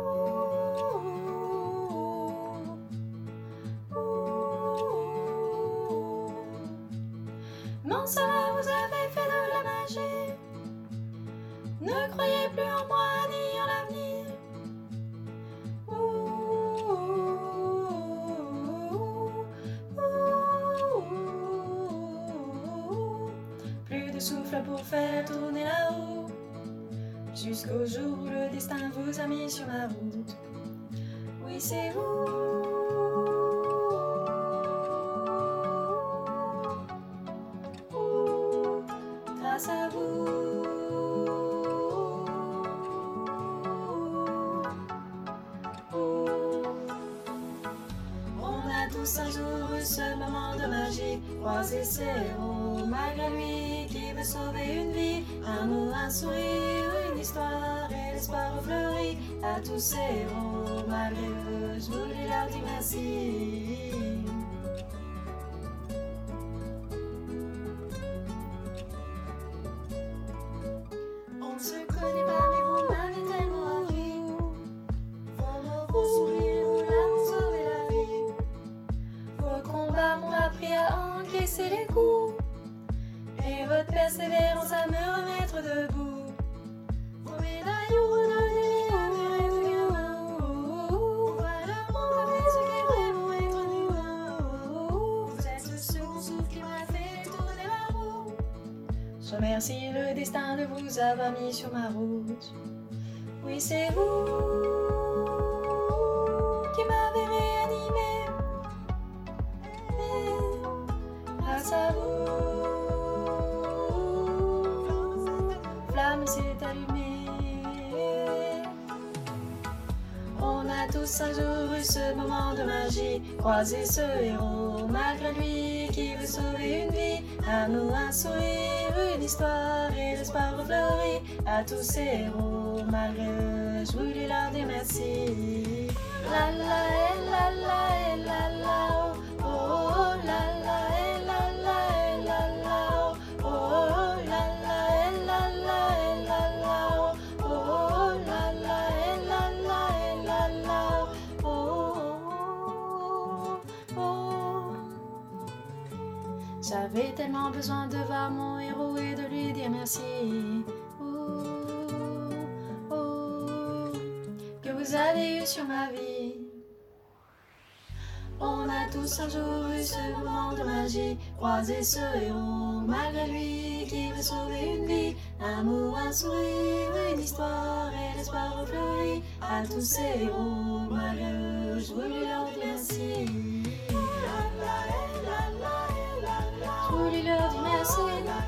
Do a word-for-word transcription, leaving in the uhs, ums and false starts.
Non, cela vous avez fait de la magie. Ne croyez plus en moi ni en l'avenir. Plus de souffle pour faire tourner la roue, jusqu'au jour où le destin vous a mis sur ma route. Oui, c'est vous. Grâce à vous. On a tous un jour eu ce moment de magie, croisé ses héros, malgré lui qui veut sauver une vie. Un mot, un sourire, une histoire et l'espoir fleuri. À tous ces héros, malgré eux, je voulais leur dire merci. On ne se connaît pas, mais vous m'avez tellement appris. Vos mots, vos sourires, vos larmes sauvé la vie. Vos combats m'ont appris à encaisser les coups, et votre persévérance à me remettre debout. Vos médailles ont redonné vie à mes rêves de gamin. Voilà mon avis, ce qui est vraiment être humain. Vous êtes ce second souffle qui m'a fait tourner la roue. Je remercie le destin de vous avoir mis sur ma route. Oui, c'est vous qui m'avez réanimé. Et grâce à vous, flamme s'est allumée. On a tous un jour eu ce moment de magie, croisé ce héros, malgré lui qui veut sauver une vie. Un mot, un sourire, une histoire et l'espoir fleuri. À tous ces héros, malgré eux, je voulais leur dire merci. La la et la la et la la oh, oh, oh la la et la la et la la oh, oh, oh la la et la la et la la oh, oh, oh la la et la la et la la oh, oh, oh, oh. J'avais tellement besoin de voir mon héros et de lui dire merci. Oh, oh, que vous avez eu sur ma vie. On a tous un jour eu ce moment de magie, croisé ce héros, malgré lui qui veut sauver une vie. Un mot, un sourire, une histoire et l'espoir fleuri. À tous ces héros, malgré eux, je voulais leur dire merci. Je voulais leur dire merci.